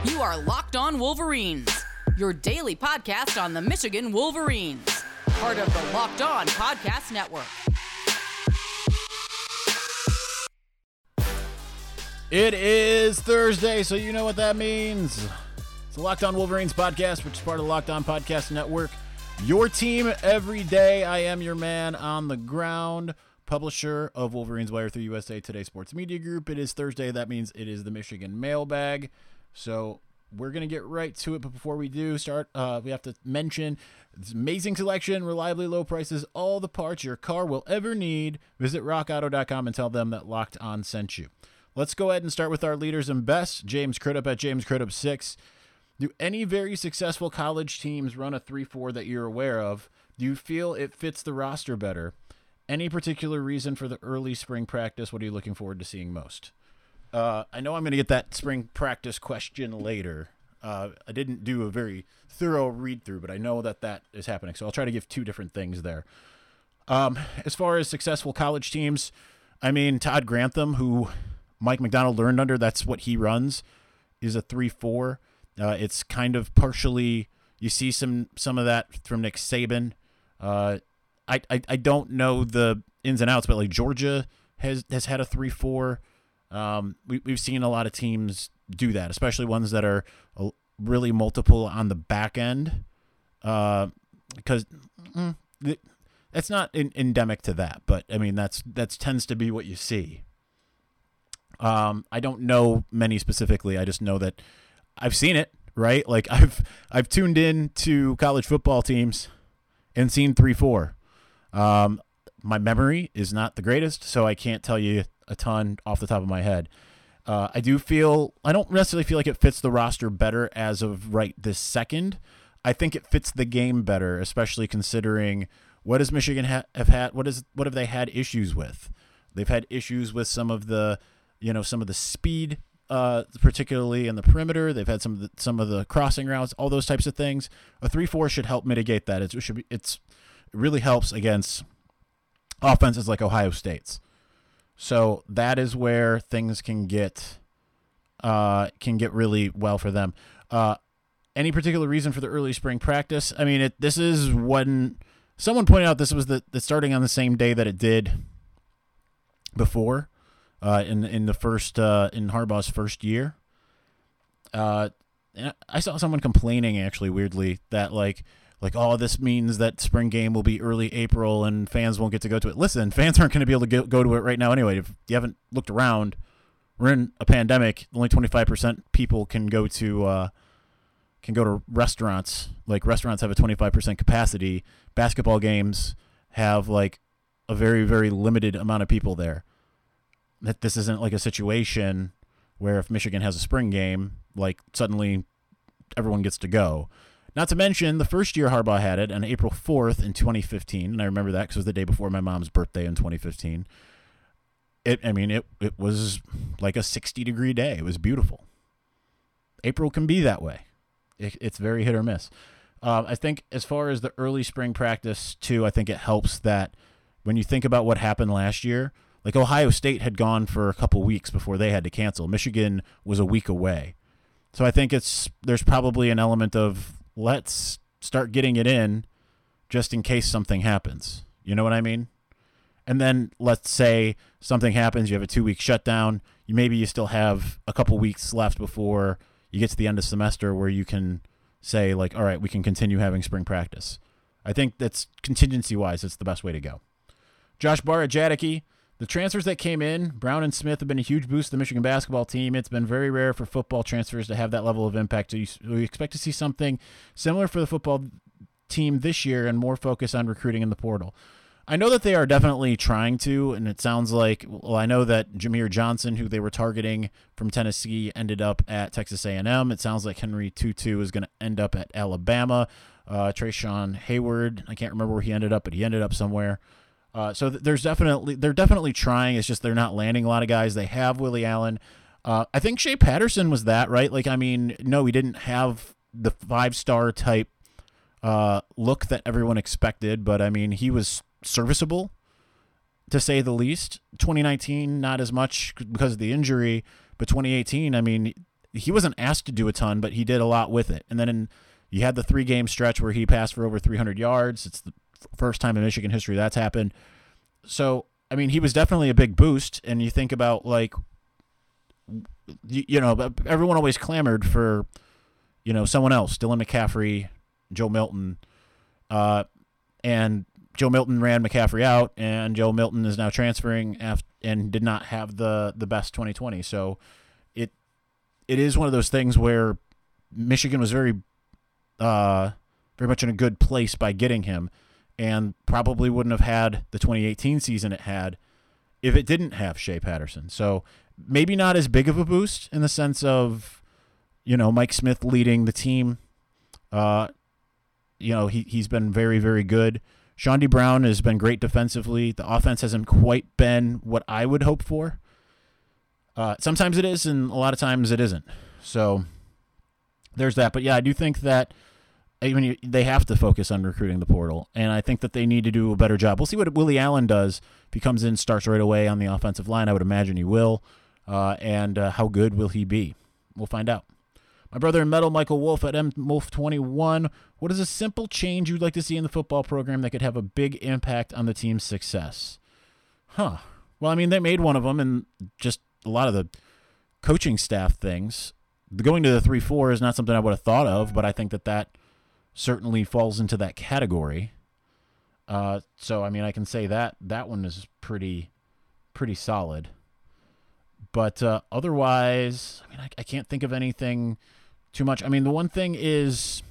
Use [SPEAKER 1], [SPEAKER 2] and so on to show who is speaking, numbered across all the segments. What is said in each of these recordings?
[SPEAKER 1] You are Locked On Wolverines, your daily podcast on the Michigan Wolverines, part of the Locked On Podcast Network.
[SPEAKER 2] It is Thursday, so you know what that means. It's the Locked On Wolverines podcast, which is part of the Locked On Podcast Network. Your team every day. I am your man on the ground, publisher of Wolverines Wire through USA Today Sports Media Group. It is Thursday. That means it is the Michigan mailbag. So we're going to get right to it. But before we do start, we have to mention this amazing selection, reliably low prices, all the parts your car will ever need. Visit rockauto.com and tell them that Locked On sent you. Let's go ahead and start with our leaders and best. James Crudup at James Crudup 6. Do any very successful college teams run a 3-4 that you're aware of? Do you feel it fits the roster better? Any particular reason for the early spring practice? What are you looking forward to seeing most? I know I'm going to get that spring practice question later. I didn't do a very thorough read-through, but I know that is happening. So I'll try to give two different things there. As far as successful college teams, I mean, Todd Grantham, who Mike McDonald learned under, that's what he runs, is a 3-4. It's kind of partially, you see some of that from Nick Saban. I don't know the ins and outs, but like Georgia has had a 3-4. We've seen a lot of teams do that, especially ones that are really multiple on the back end, because that's not endemic to that. But I mean, that's tends to be what you see. I don't know many specifically. I just know that I've seen it, right? Like I've tuned in to college football teams and seen 3-4. My memory is not the greatest, so I can't tell you a ton off the top of my head. I don't necessarily feel like it fits the roster better as of right this second. I think it fits the game better, especially considering what does Michigan have had? What have they had issues with? They've had issues with some of the speed, particularly in the perimeter. They've had some of the crossing routes, all those types of things. A 3-4 should help mitigate that. It really helps against offenses like Ohio State's. So that is where things can get really well for them. Any particular reason for the early spring practice? I mean, this is when someone pointed out this was the starting on the same day that it did before in the first in Harbaugh's first year. I saw someone complaining actually weirdly that like, oh, this means that spring game will be early April and fans won't get to go to it. Listen, fans aren't going to be able to go to it right now anyway. If you haven't looked around, we're in a pandemic. Only 25% people can go to restaurants. Like restaurants have a 25% capacity. Basketball games have like a very, very limited amount of people there. That this isn't like a situation where if Michigan has a spring game, like suddenly everyone gets to go. Not to mention, the first year Harbaugh had it on April 4th in 2015, and I remember that because it was the day before my mom's birthday in 2015. It was like a 60-degree day. It was beautiful. April can be that way. It's very hit or miss. I think as far as the early spring practice, too, I think it helps that when you think about what happened last year, like Ohio State had gone for a couple weeks before they had to cancel. Michigan was a week away. So I think there's probably an element of let's start getting it in just in case something happens. You know what I mean? And then let's say something happens, you have a 2-week shutdown. Maybe you still have a couple weeks left before you get to the end of semester where you can say like, all right, we can continue having spring practice. I think that's contingency-wise, it's the best way to go. Josh Barr at Jadeke. The transfers that came in, Brown and Smith, have been a huge boost to the Michigan basketball team. It's been very rare for football transfers to have that level of impact. So we expect to see something similar for the football team this year and more focus on recruiting in the portal. I know that they are definitely trying to, and it sounds like, well, I know that Jameer Johnson, who they were targeting from Tennessee, ended up at Texas A&M. It sounds like Henry Tutu is going to end up at Alabama. Trayshawn Hayward, I can't remember where he ended up, but he ended up somewhere. So they're definitely trying. It's just they're not landing a lot of guys. They have Willie Allen. I think Shea Patterson was that, right? Like, I mean, no, he didn't have the 5-star type look that everyone expected, but I mean, he was serviceable to say the least. 2019, not as much because of the injury, but 2018, I mean, he wasn't asked to do a ton, but he did a lot with it. And then you had the 3-game stretch where he passed for over 300 yards. It's the first time in Michigan history that's happened. So, I mean, he was definitely a big boost. And you think about, like, everyone always clamored for, someone else, Dylan McCaffrey, Joe Milton, and Joe Milton ran McCaffrey out, and Joe Milton is now transferring and did not have the best 2020. So it is one of those things where Michigan was very much in a good place by getting him, and probably wouldn't have had the 2018 season it had if it didn't have Shea Patterson. So maybe not as big of a boost in the sense of, Mike Smith leading the team. He's been very, very good. Shawnee Brown has been great defensively. The offense hasn't quite been what I would hope for. Sometimes it is, and a lot of times it isn't. So there's that. But, yeah, I do think that they have to focus on recruiting the portal, and I think that they need to do a better job. We'll see what Willie Allen does. If he comes in, starts right away on the offensive line, I would imagine he will. And how good will he be? We'll find out. My brother in metal, Michael Wolf at MWolf21. What is a simple change you'd like to see in the football program that could have a big impact on the team's success? Well, I mean, they made one of them, and just a lot of the coaching staff things. Going to the 3-4 is not something I would have thought of, but I think that certainly falls into that category. So, I mean, I can say that one is pretty solid. But otherwise, I mean, I can't think of anything too much. I mean, the one thing is,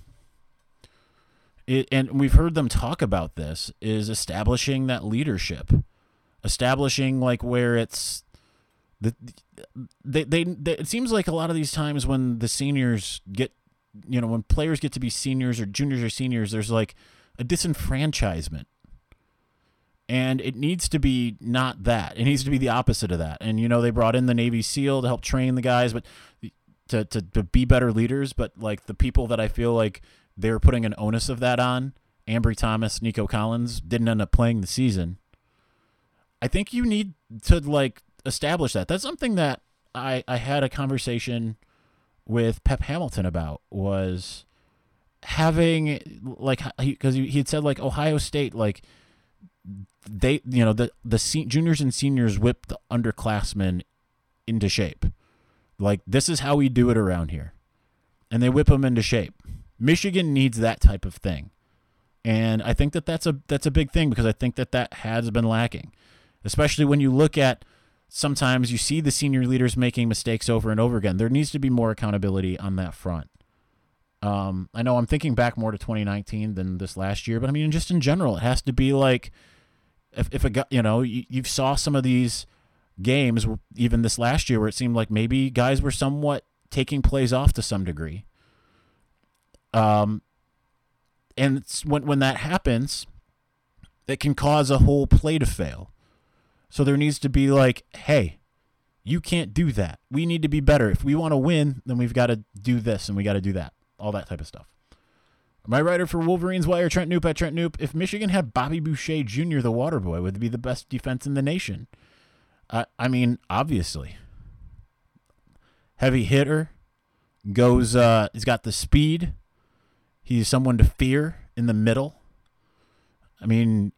[SPEAKER 2] and we've heard them talk about this, is establishing that leadership. Establishing, like, where it's it seems like a lot of these times when the seniors get, when players get to be seniors or juniors or seniors, there's like a disenfranchisement. And it needs to be not that. It needs to be the opposite of that. And, they brought in the Navy SEAL to help train the guys, but to be better leaders. But, like, the people that I feel like they're putting an onus of that on, Ambry Thomas, Nico Collins, didn't end up playing the season. I think you need to, like, establish that. That's something that I had a conversation with Pep Hamilton about, was having, like, because he had said, like, Ohio State, like, they, the juniors and seniors whip the underclassmen into shape. Like, this is how we do it around here. And they whip them into shape. Michigan needs that type of thing. And I think that's a big thing, because I think that has been lacking. Especially when you look at, sometimes you see the senior leaders making mistakes over and over again. There needs to be more accountability on that front. I know I'm thinking back more to 2019 than this last year, but I mean, just in general, it has to be like, if a guy, you saw some of these games, even this last year, where it seemed like maybe guys were somewhat taking plays off to some degree. And it's when that happens, it can cause a whole play to fail. So there needs to be like, hey, you can't do that. We need to be better. If we want to win, then we've got to do this and we got to do that. All that type of stuff. My writer for Wolverines Wire, Trent Knoop at Trent Knoop. If Michigan had Bobby Boucher Jr., the water boy, would be the best defense in the nation. I mean, obviously. Heavy hitter. He's got the speed. He's someone to fear in the middle. I mean,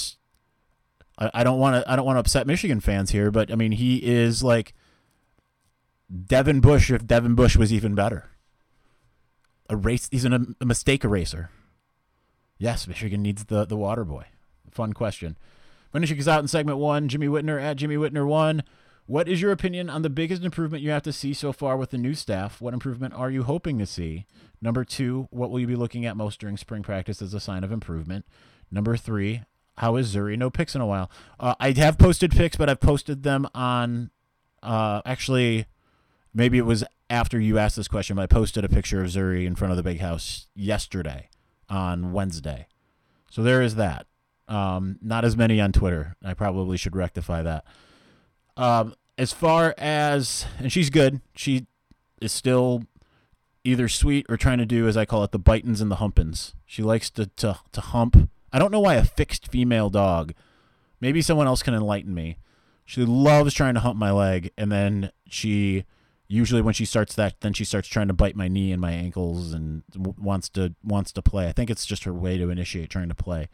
[SPEAKER 2] I don't want to upset Michigan fans here, but I mean, he is like Devin Bush if Devin Bush was even better. He's a mistake eraser. Yes, Michigan needs the water boy. Fun question. Finish us out in segment 1. Jimmy Whitner at Jimmy Whitner 1. What is your opinion on the biggest improvement you have to see so far with the new staff? What improvement are you hoping to see? Number 2, what will you be looking at most during spring practice as a sign of improvement? Number 3, how is Zuri? No pics in a while. I have posted pics, but I've posted them on, actually, maybe it was after you asked this question, but I posted a picture of Zuri in front of the big house yesterday on Wednesday. So there is that. Not as many on Twitter. I probably should rectify that. As far as, and she's good. She is still either sweet or trying to do, as I call it, the bitins and the humpins. She likes to hump. I don't know why a fixed female dog. Maybe someone else can enlighten me. She loves trying to hump my leg, and then she Usually when she starts that, then she starts trying to bite my knee and my ankles and wants to play. I think it's just her way to initiate trying to play.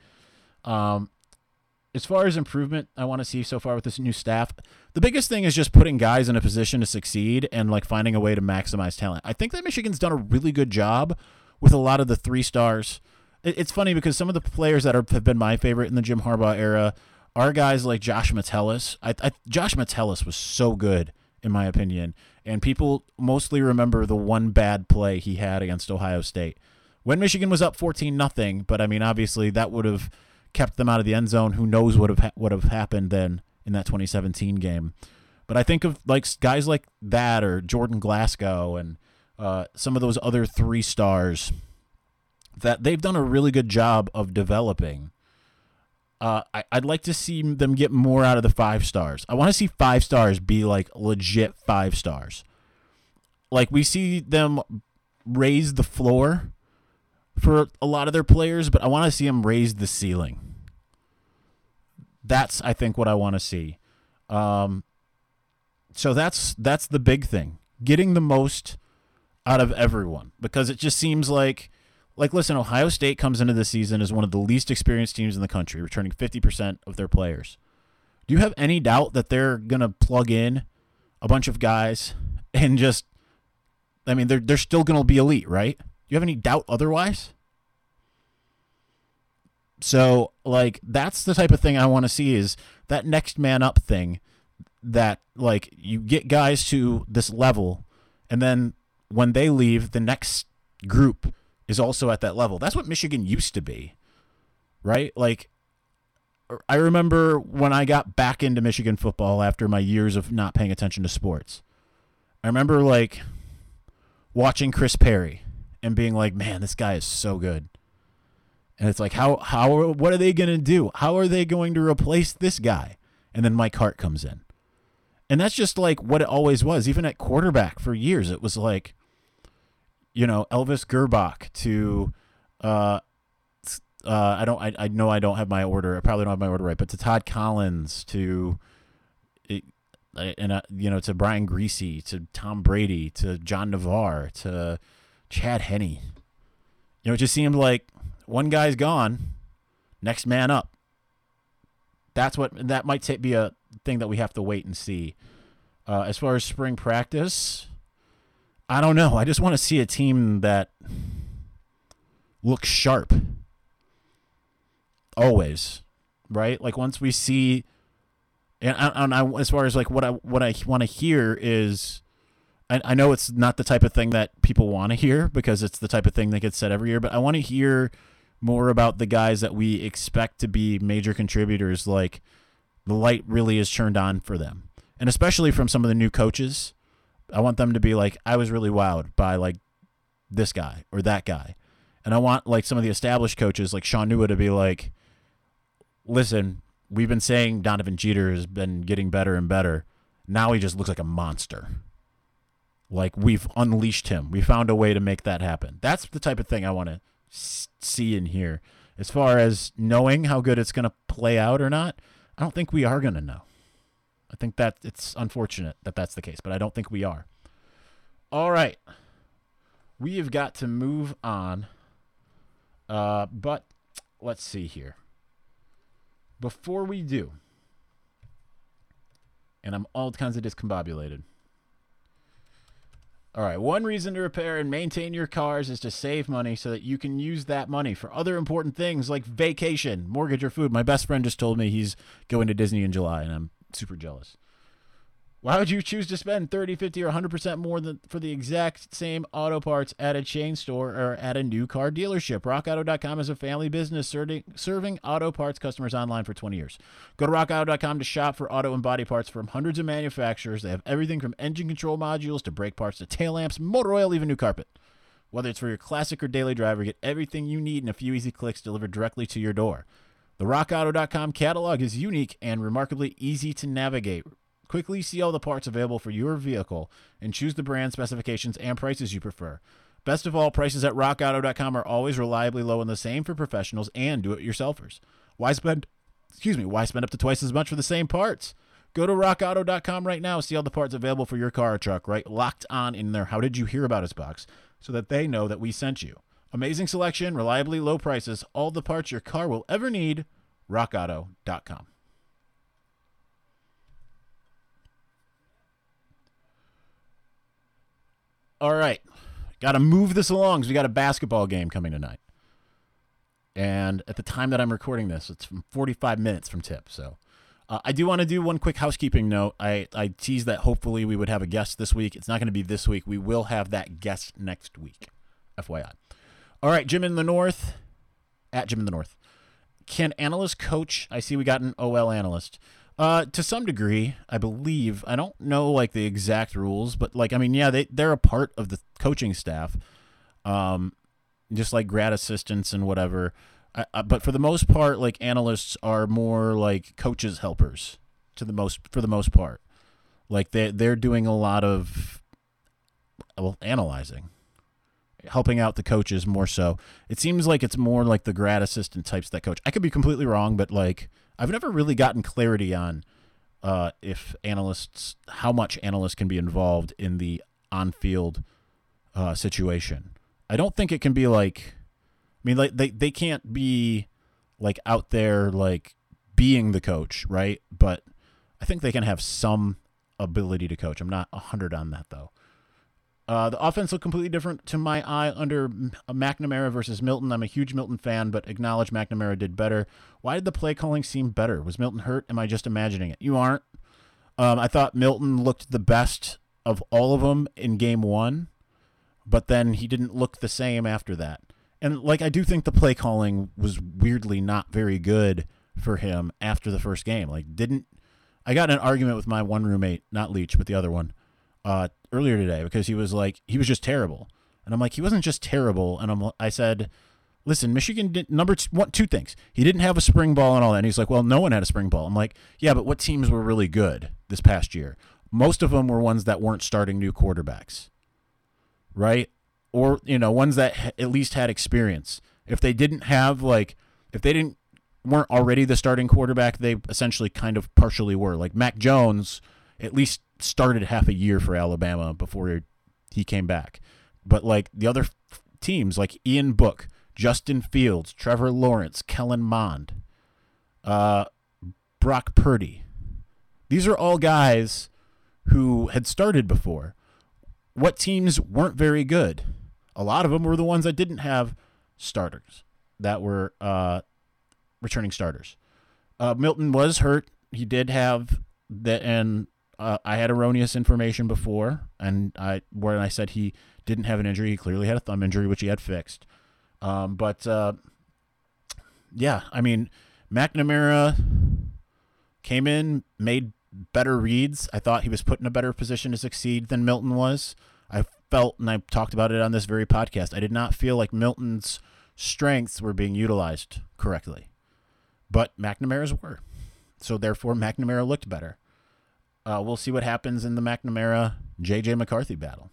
[SPEAKER 2] As far as improvement I want to see so far with this new staff, the biggest thing is just putting guys in a position to succeed and like finding a way to maximize talent. I think that Michigan's done a really good job with a lot of the 3 stars. It's funny because some of the players that have been my favorite in the Jim Harbaugh era are guys like Josh Metellus. Josh Metellus was so good, in my opinion, and people mostly remember the one bad play he had against Ohio State when Michigan was up 14-0. But I mean, obviously that would have kept them out of the end zone. Who knows what would have happened then in that 2017 game? But I think of like guys like that or Jordan Glasgow and some of those other 3 stars that they've done a really good job of developing. I'd like to see them get more out of the 5 stars. I want to see 5 stars be like legit 5 stars. Like we see them raise the floor for a lot of their players, but I want to see them raise the ceiling. That's, I think, what I want to see. So that's the big thing. Getting the most out of everyone, because it just seems like listen, Ohio State comes into the season as one of the least experienced teams in the country, returning 50% of their players. Do you have any doubt that they're going to plug in a bunch of guys and just, I mean, they're still going to be elite, right? Do you have any doubt otherwise? So, like, that's the type of thing I want to see, is that next man up thing, that, like, you get guys to this level, and then when they leave, the next group is also at that level. That's what Michigan used to be, right? Like, I remember when I got back into Michigan football after my years of not paying attention to sports. I remember, like, watching Chris Perry and being like, man, this guy is so good. And it's like, what are they going to do? How are they going to replace this guy? And then Mike Hart comes in. And that's just like what it always was. Even at quarterback for years, it was like, you know, Elvis Gerbach to, I know I don't have my order. I probably don't have my order right, but to Todd Collins, to, to Brian Griese, to Tom Brady, to John Navarre, to Chad Henne. You know, it just seemed like one guy's gone, next man up. That might be a thing that we have to wait and see. As far as spring practice, I don't know. I just want to see a team that looks sharp. Always, right? Like once we see, and as far as like what I want to hear is, I know it's not the type of thing that people want to hear because it's the type of thing that gets said every year, but I want to hear more about the guys that we expect to be major contributors. Like the light really is turned on for them, and especially from some of the new coaches. I want them to be like, I was really wowed by like this guy or that guy. And I want like some of the established coaches like Sean Nua to be like, listen, we've been saying Donovan Jeter has been getting better and better. Now he just looks like a monster. Like we've unleashed him. We found a way to make that happen. That's the type of thing I want to see and hear. As far as knowing how good it's going to play out or not, I don't think we are going to know. I think that it's unfortunate that that's the case, but I don't think we are. All right. We have got to move on. But let's see here. Before we do, and I'm all kinds of discombobulated. All right. One reason to repair and maintain your cars is to save money so that you can use that money for other important things like vacation, mortgage, or food. My best friend just told me he's going to Disney in July, and I'm super jealous. Why would you choose to spend 30, 50, or 100% more for the exact same auto parts at a chain store or at a new car dealership? RockAuto.com is a family business serving auto parts customers online for 20 years. Go to RockAuto.com to shop for auto and body parts from hundreds of manufacturers. They have everything from engine control modules to brake parts to tail lamps, motor oil, even new carpet. Whether it's for your classic or daily driver, get everything you need in a few easy clicks delivered directly to your door. The RockAuto.com catalog is unique and remarkably easy to navigate. Quickly see all the parts available for your vehicle and choose the brand, specifications, and prices you prefer. Best of all, prices at RockAuto.com are always reliably low and the same for professionals and do-it-yourselfers. Why spend up to twice as much for the same parts? Go to rockauto.com right now. See all the parts available for your car or truck, right? Locked On in there. How did you hear about us box? So that they know that we sent you. Amazing selection, reliably low prices, all the parts your car will ever need. rockauto.com. All right. Got to move this along because we got a basketball game coming tonight. And at the time that I'm recording this, it's from 45 minutes from tip. So I do want to do one quick housekeeping note. I teased that hopefully we would have a guest this week. It's not going to be this week. We will have that guest next week. FYI. All right, Jim in the North. At Jim in the North. Can analysts coach? I see we got an OL analyst. To some degree, I believe. I don't know like the exact rules, but like I mean, yeah, they're a part of the coaching staff, just like grad assistants and whatever. But for the most part, like analysts are more like coaches' helpers for the most part. Like they're doing a lot of analyzing, helping out the coaches more so. It seems like it's more like the grad assistant types that coach. I could be completely wrong, but like I've never really gotten clarity on if analysts, how much analysts can be involved in the on-field situation. I don't think it can be like, I mean, like they can't be like out there like being the coach, right? But I think they can have some ability to coach. I'm not 100 on that though. The offense looked completely different to my eye under McNamara versus Milton. I'm a huge Milton fan, but acknowledge McNamara did better. Why did the play calling seem better? Was Milton hurt? Am I just imagining it? You aren't. I thought Milton looked the best of all of them in game one, but then he didn't look the same after that. And like I do think the play calling was weirdly not very good for him after the first game. I got in an argument with my one roommate, not Leach, but the other one, earlier today because he was just terrible. And I'm like, he wasn't just terrible. And I said, listen, Michigan did two things. He didn't have a spring ball and all that. And he's like, well, no one had a spring ball. I'm like, yeah, but what teams were really good this past year? Most of them were ones that weren't starting new quarterbacks, right? Or, ones that at least had experience. If they weren't already the starting quarterback, they essentially kind of partially were. Like Mac Jones at least started half a year for Alabama before he came back. But like the other teams, like Ian Book, Justin Fields, Trevor Lawrence, Kellen Mond, Brock Purdy, these are all guys who had started before. What teams weren't very good? A lot of them were the ones that didn't have starters, that were returning starters. Milton was hurt. He did have that, and I had erroneous information before, and when I said he didn't have an injury, he clearly had a thumb injury, which he had fixed. Yeah, I mean, McNamara came in, made better reads. I thought he was put in a better position to succeed than Milton was. I felt, and I talked about it on this very podcast, I did not feel like Milton's strengths were being utilized correctly. But McNamara's were. So therefore, McNamara looked better. We'll see what happens in the McNamara-J.J. McCarthy battle.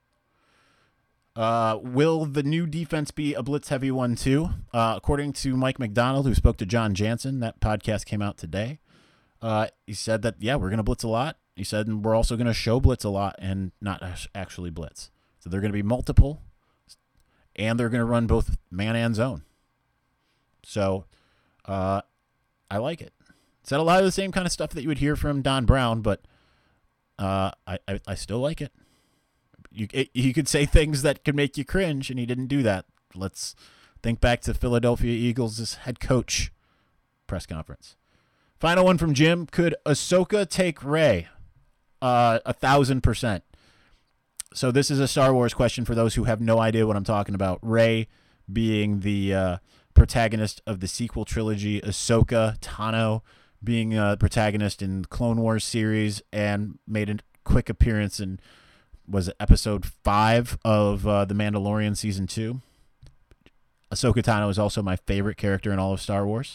[SPEAKER 2] Will the new defense be a blitz-heavy one, too? According to Mike McDonald, who spoke to John Jansen, that podcast came out today, he said that, yeah, we're going to blitz a lot. He said, and we're also going to show blitz a lot and not actually blitz. So they're going to be multiple, and they're going to run both man and zone. So I like it. Said a lot of the same kind of stuff that you would hear from Don Brown, but I still like it. You could say things that could make you cringe, and he didn't do that. Let's think back to Philadelphia Eagles' head coach press conference. Final one from Jim. Could Ahsoka take Rey? 1,000%. So this is a Star Wars question for those who have no idea what I'm talking about. Rey being the protagonist of the sequel trilogy, Ahsoka Tano being a protagonist in Clone Wars series and made a quick appearance in, was it episode 5 of The Mandalorian season 2. Ahsoka Tano is also my favorite character in all of Star Wars.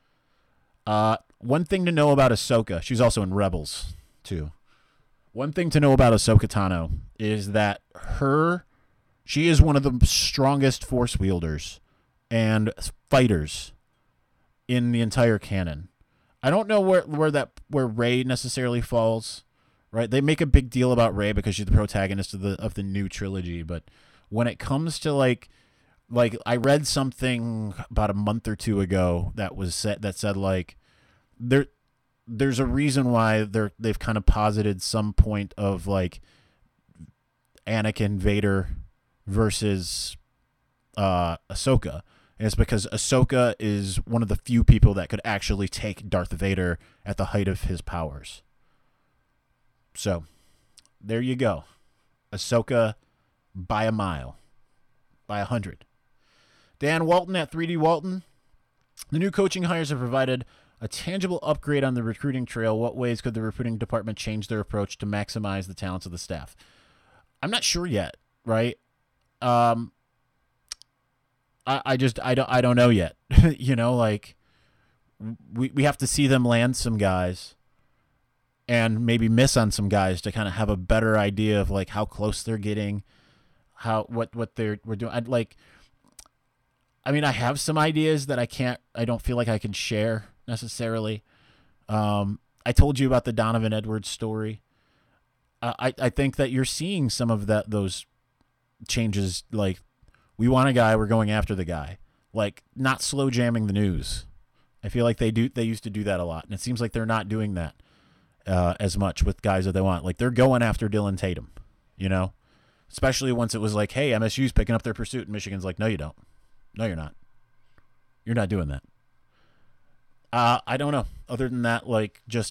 [SPEAKER 2] One thing to know about Ahsoka, she's also in Rebels too. One thing to know about Ahsoka Tano is that she is one of the strongest Force wielders and fighters in the entire canon. I don't know where Rey necessarily falls, right? They make a big deal about Rey because she's the protagonist of the new trilogy, but when it comes to like I read something about a month or two ago that said like there's a reason why they've kind of posited some point of like Anakin Vader versus Ahsoka. And it's because Ahsoka is one of the few people that could actually take Darth Vader at the height of his powers. So, there you go. Ahsoka by a mile. By 100. Dan Walton at 3D Walton. The new coaching hires have provided a tangible upgrade on the recruiting trail. What ways could the recruiting department change their approach to maximize the talents of the staff? I'm not sure yet, right? I don't know yet. You know, like we have to see them land some guys and maybe miss on some guys to kind of have a better idea of like how close they're getting, what we're doing. I have some ideas that I don't feel like I can share necessarily. I told you about the Donovan Edwards story. I think that you're seeing some of those changes. Like, we want a guy, we're going after the guy. Like, not slow jamming the news. I feel like they used to do that a lot, and it seems like they're not doing that as much with guys that they want. Like, they're going after Dylan Tatum, you know? Especially once it was like, hey, MSU's picking up their pursuit, and Michigan's like, no, you don't. No, you're not. You're not doing that. I don't know. Other than that, like, just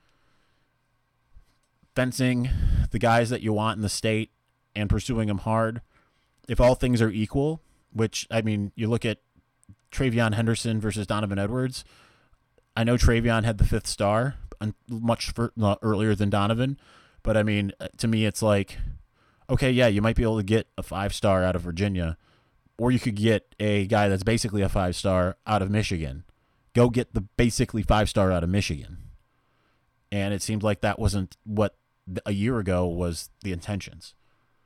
[SPEAKER 2] fencing the guys that you want in the state and pursuing them hard. If all things are equal, which, I mean, you look at Travion Henderson versus Donovan Edwards. I know Travion had the 5th star much earlier than Donovan, but I mean, to me, it's like, okay, yeah, you might be able to get a 5-star out of Virginia, or you could get a guy that's basically a 5-star out of Michigan. Go get the basically 5-star out of Michigan. And it seemed like that wasn't what a year ago was the intentions.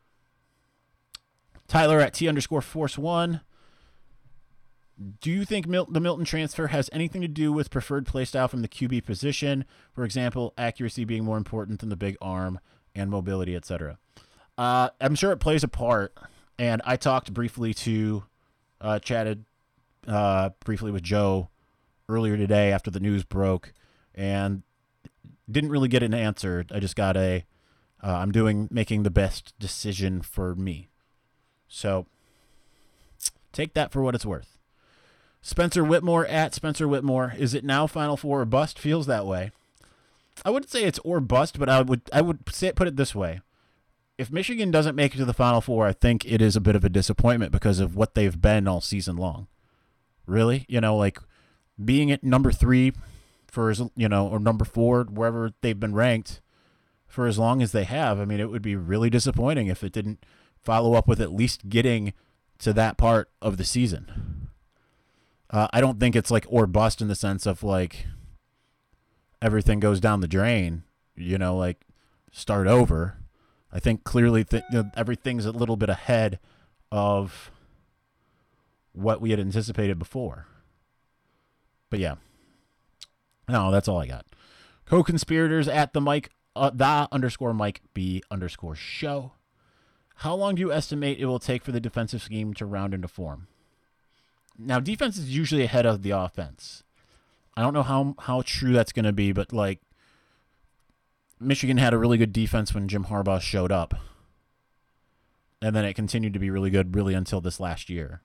[SPEAKER 2] Tyler at T_Force1. Do you think the Milton transfer has anything to do with preferred playstyle from the QB position? For example, accuracy being more important than the big arm and mobility, etc. I'm sure it plays a part. And I talked briefly chatted briefly with Joe earlier today after the news broke, and didn't really get an answer. I just got making the best decision for me. So take that for what it's worth. Spencer Whitmore at Spencer Whitmore. Is it now Final Four or bust? Feels that way. I wouldn't say it's or bust, but I would put it this way. If Michigan doesn't make it to the Final Four, I think it is a bit of a disappointment because of what they've been all season long. Really? You know, like being at number 3 or number 4, wherever they've been ranked for as long as they have. I mean, it would be really disappointing if it didn't follow up with at least getting to that part of the season. I don't think it's like or bust in the sense of like everything goes down the drain, you know, like start over. I think clearly everything's a little bit ahead of what we had anticipated before. But yeah. No, that's all I got. Co-conspirators at the Mike, _Mike B_show. How long do you estimate it will take for the defensive scheme to round into form? Now, defense is usually ahead of the offense. I don't know how true that's going to be, but like Michigan had a really good defense when Jim Harbaugh showed up. And then it continued to be really good really until this last year.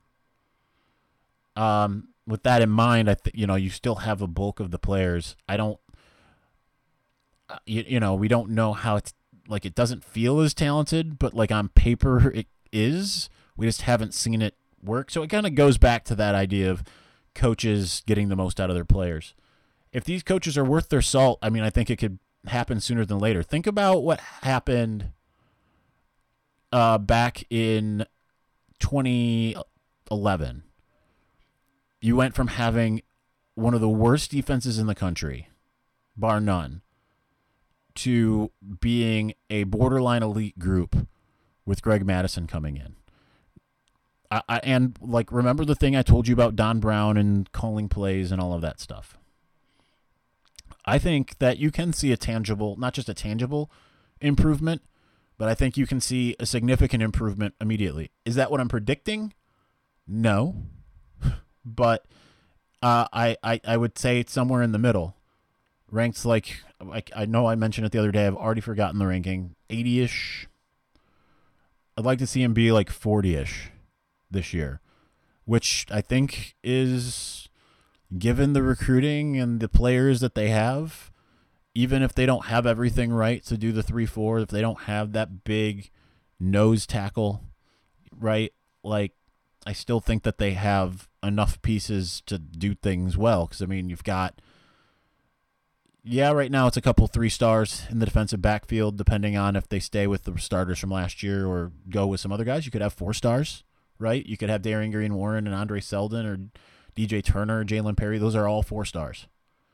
[SPEAKER 2] With that in mind, you still have a bulk of the players. I don't we don't know how it's like, it doesn't feel as talented, but like on paper it is. We just haven't seen it work. So it kind of goes back to that idea of coaches getting the most out of their players. If these coaches are worth their salt, I mean, I think it could happen sooner than later. Think about what happened back in 2011. You went from having one of the worst defenses in the country, bar none, to being a borderline elite group with Greg Madison coming in. And like, remember the thing I told you about Don Brown and calling plays and all of that stuff. I think that you can see a tangible, not just a tangible improvement, but I think you can see a significant improvement immediately. Is that what I'm predicting? No. But I would say it's somewhere in the middle. Ranked like I know I mentioned it the other day. I've already forgotten the ranking. 80-ish. I'd like to see him be like 40-ish this year, which I think is, given the recruiting and the players that they have, even if they don't have everything right to do the 3-4, if they don't have that big nose tackle, right, like, I still think that they have enough pieces to do things well. Because, I mean, you've got, right now it's a couple 3-stars in the defensive backfield, depending on if they stay with the starters from last year or go with some other guys. You could have 4 stars, right? You could have Darian Green-Warren and Andre Selden or DJ Turner or Jalen Perry. Those are all 4 stars.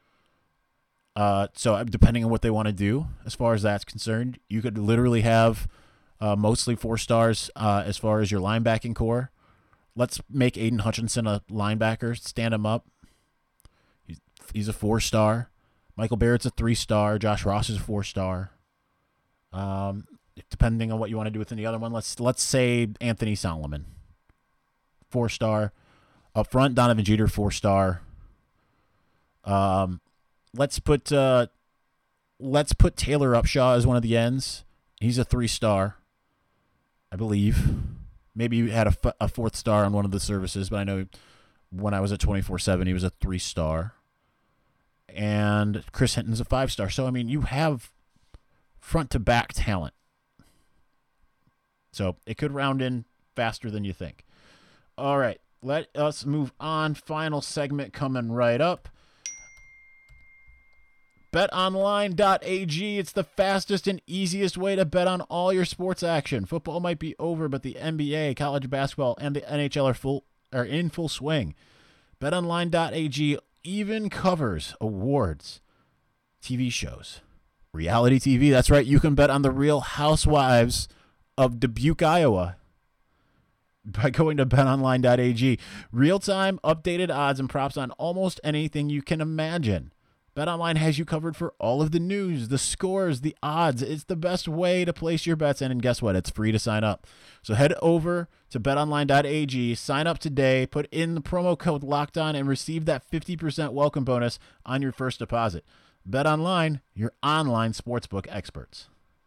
[SPEAKER 2] So depending on what they want to do as far as that's concerned, you could literally have mostly 4 stars as far as your linebacking core. Let's make Aiden Hutchinson a linebacker, stand him up. He's a 4-star. Michael Barrett's a 3-star. Josh Ross is a 4-star. Depending on what you want to do within the other one, let's say Anthony Solomon, 4-star. Up front, Donovan Jeter, 4-star. Let's put Taylor Upshaw as one of the ends. He's a 3-star, I believe. Maybe you had a 4th star on one of the services, but I know when I was at 24/7, he was a 3-star. And Chris Hinton's a 5-star. So, I mean, you have front-to-back talent. So, it could round in faster than you think. All right, let us move on. Final segment coming right up. BetOnline.ag, it's the fastest and easiest way to bet on all your sports action. Football might be over, but the NBA, college basketball, and the NHL are in full swing. BetOnline.ag even covers awards, TV shows, reality TV. That's right, you can bet on the Real Housewives of Dubuque, Iowa, by going to BetOnline.ag. Real-time, updated odds and props on almost anything you can imagine. BetOnline has you covered for all of the news, the scores, the odds. It's the best way to place your bets, and guess what? It's free to sign up. So head over to betonline.ag, sign up today, put in the promo code LOCKEDON, and receive that 50% welcome bonus on your first deposit. BetOnline, your online sportsbook experts.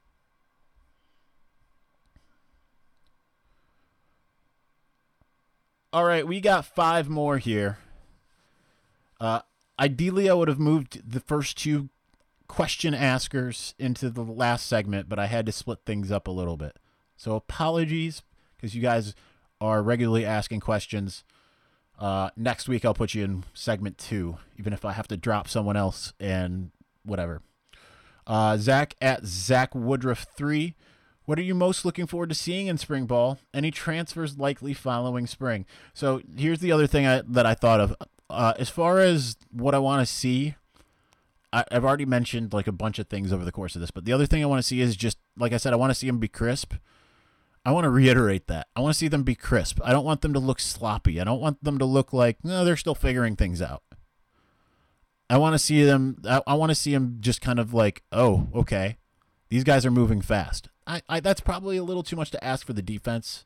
[SPEAKER 2] All right, we got 5 more here. Ideally, I would have moved the first 2 question askers into the last segment, but I had to split things up a little bit. So apologies, because you guys are regularly asking questions. Next week, I'll put you in segment 2, even if I have to drop someone else and whatever. Zach at Zach Woodruff 3. What are you most looking forward to seeing in spring ball? Any transfers likely following spring? So here's the other thing that I thought of. As far as what I want to see, I've already mentioned like a bunch of things over the course of this, but the other thing I want to see is just, like I said, I want to see them be crisp. I want to reiterate that. I want to see them be crisp. I don't want them to look sloppy. I don't want them to look like, no, they're still figuring things out. I want to see them just kind of like, oh, okay, these guys are moving fast. That's probably a little too much to ask for the defense.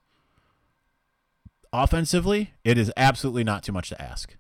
[SPEAKER 2] Offensively, it is absolutely not too much to ask.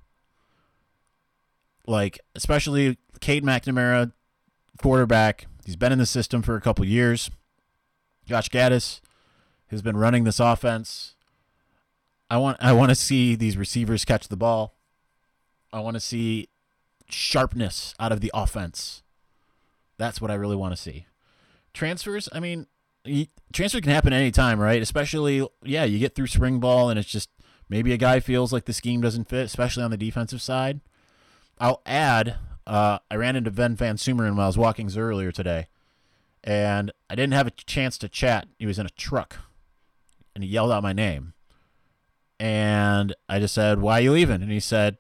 [SPEAKER 2] Like, especially Cade McNamara, quarterback. He's been in the system for a couple years. Josh Gaddis has been running this offense. I want to see these receivers catch the ball. I want to see sharpness out of the offense. That's what I really want to see. Transfers, I mean, transfer can happen anytime, right? Especially, you get through spring ball and it's just maybe a guy feels like the scheme doesn't fit, especially on the defensive side. I'll add, I ran into Ben Van Sumeren when I was walking earlier today, and I didn't have a chance to chat. He was in a truck, and he yelled out my name. And I just said, "Why are you leaving?" And he said,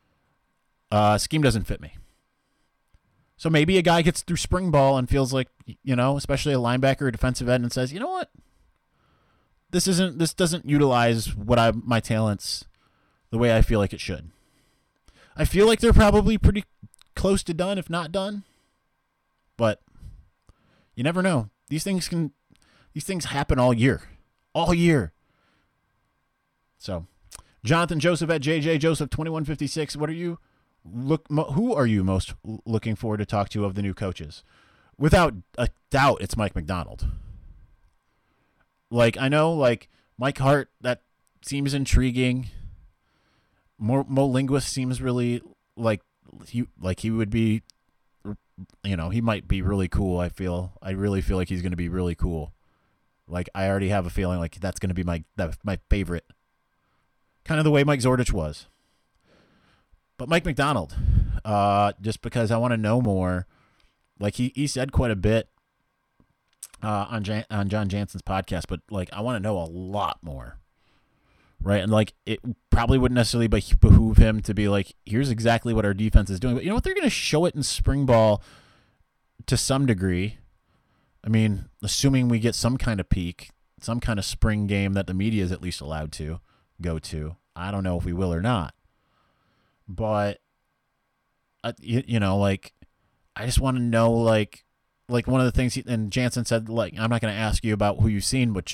[SPEAKER 2] "Scheme doesn't fit me." So maybe a guy gets through spring ball and feels like, especially a linebacker or defensive end, and says, "You know what? This doesn't utilize my talents the way I feel like it should." I feel like they're probably pretty close to done, if not done. But you never know. These things happen all year. All year. So, Jonathan Joseph at JJ Joseph 2156. Who are you most looking forward to talk to of the new coaches? Without a doubt, it's Mike Macdonald. Like, I know, like, Mike Hart, that seems intriguing. Mo Linguist seems really like he would be, he might be really cool. I really feel like he's going to be really cool. Like, I already have a feeling like that's going to be my favorite. Kind of the way Mike Zordich was. But Mike Macdonald, just because I want to know more. Like, he said quite a bit on John Jansen's podcast, but, like, I want to know a lot more. Right? And, like, it probably wouldn't necessarily behoove him to be like, here's exactly what our defense is doing. But you know what? They're going to show it in spring ball to some degree. I mean, assuming we get some kind of peak, some kind of spring game that the media is at least allowed to go to. I don't know if we will or not. But, like, I just want to know, like one of the things, and Jansen said, like, I'm not going to ask you about who you've seen, which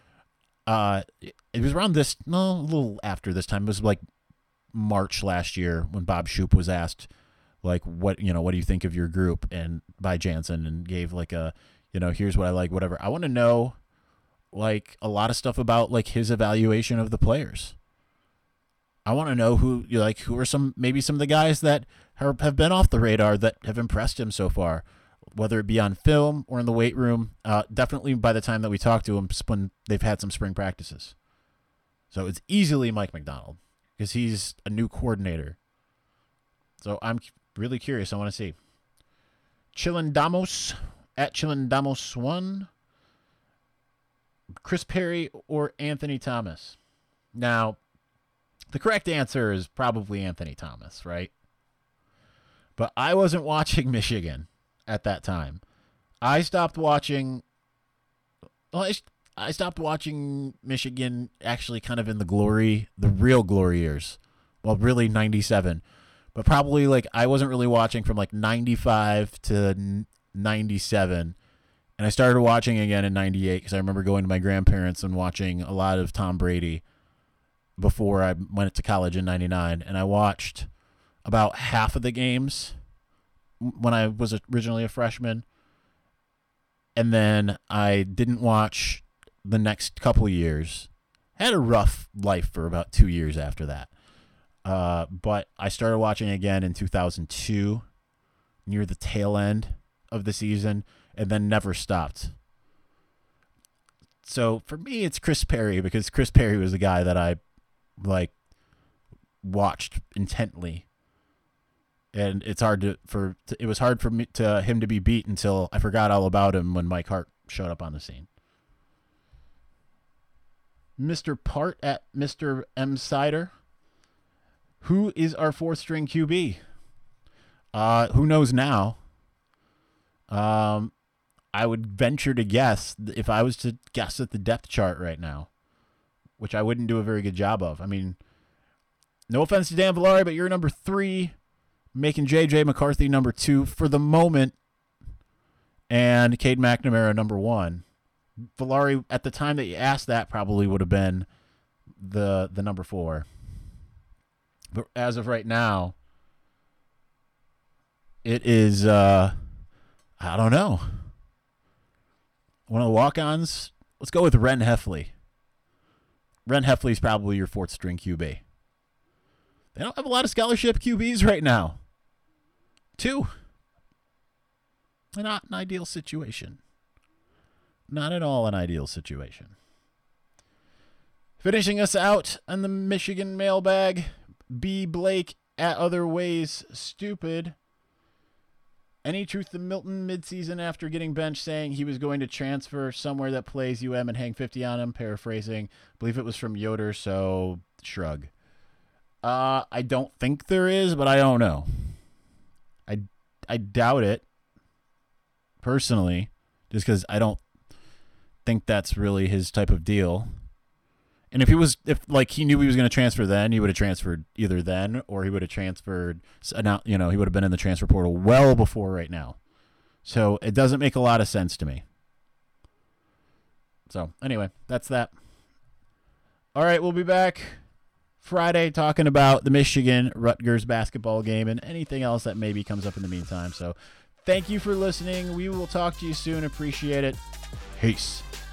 [SPEAKER 2] it was around a little after this time. It was like March last year when Bob Shoop was asked, like, what do you think of your group, and by Jansen, and gave like a, here's what I like, whatever. I want to know, like, a lot of stuff about, like, his evaluation of the players. I want to know who are maybe some of the guys that have been off the radar that have impressed him so far, whether it be on film or in the weight room. Definitely by the time that we talk to him, when they've had some spring practices. So it's easily Mike Macdonald because he's a new coordinator. So I'm really curious. I want to see. Chilindamos at Chilindamos1. Chris Perry or Anthony Thomas? Now, the correct answer is probably Anthony Thomas, right? But I wasn't watching Michigan at that time. I stopped watching Michigan actually kind of in the real glory years. Well, really 97. But probably, like, I wasn't really watching from, like, 95 to 97. And I started watching again in 98 because I remember going to my grandparents and watching a lot of Tom Brady before I went to college in 99. And I watched about half of the games when I was originally a freshman. And then I didn't watch the next couple years. I had a rough life for about 2 years after that. But I started watching again in 2002, near the tail end of the season, and then never stopped. So for me, it's Chris Perry, because Chris Perry was the guy that I, like, watched intently. And it was hard for him to be beat until I forgot all about him when Mike Hart showed up on the scene. Mr. Part at Mr. M. Sider. Who is our fourth string QB? Who knows now? I would venture to guess, if I was to guess at the depth chart right now, which I wouldn't do a very good job of. I mean, no offense to Dan Villari, but you're number 3, making J.J. McCarthy number 2 for the moment, and Cade McNamara number 1. Villari, at the time that you asked that, probably would have been the number 4. But as of right now, it is, I don't know. One of the walk-ons, let's go with Ren Heffley. Ren Heffley's probably your fourth string QB. They don't have a lot of scholarship QBs right now. 2. Not an ideal situation. Not at all an ideal situation. Finishing us out on the Michigan mailbag, B. Blake at Other Ways Stupid. Any truth to Milton midseason after getting benched saying he was going to transfer somewhere that plays UM and hang 50 on him? Paraphrasing. I believe it was from Yoder, so shrug. I don't think there is, but I don't know. I doubt it, personally, just because I don't think that's really his type of deal. And if he knew he was going to transfer then, he would have transferred either then or he would have transferred, he would have been in the transfer portal well before right now. So it doesn't make a lot of sense to me. So anyway, that's that. All right, we'll be back Friday talking about the Michigan-Rutgers basketball game and anything else that maybe comes up in the meantime. So thank you for listening. We will talk to you soon. Appreciate it. Peace.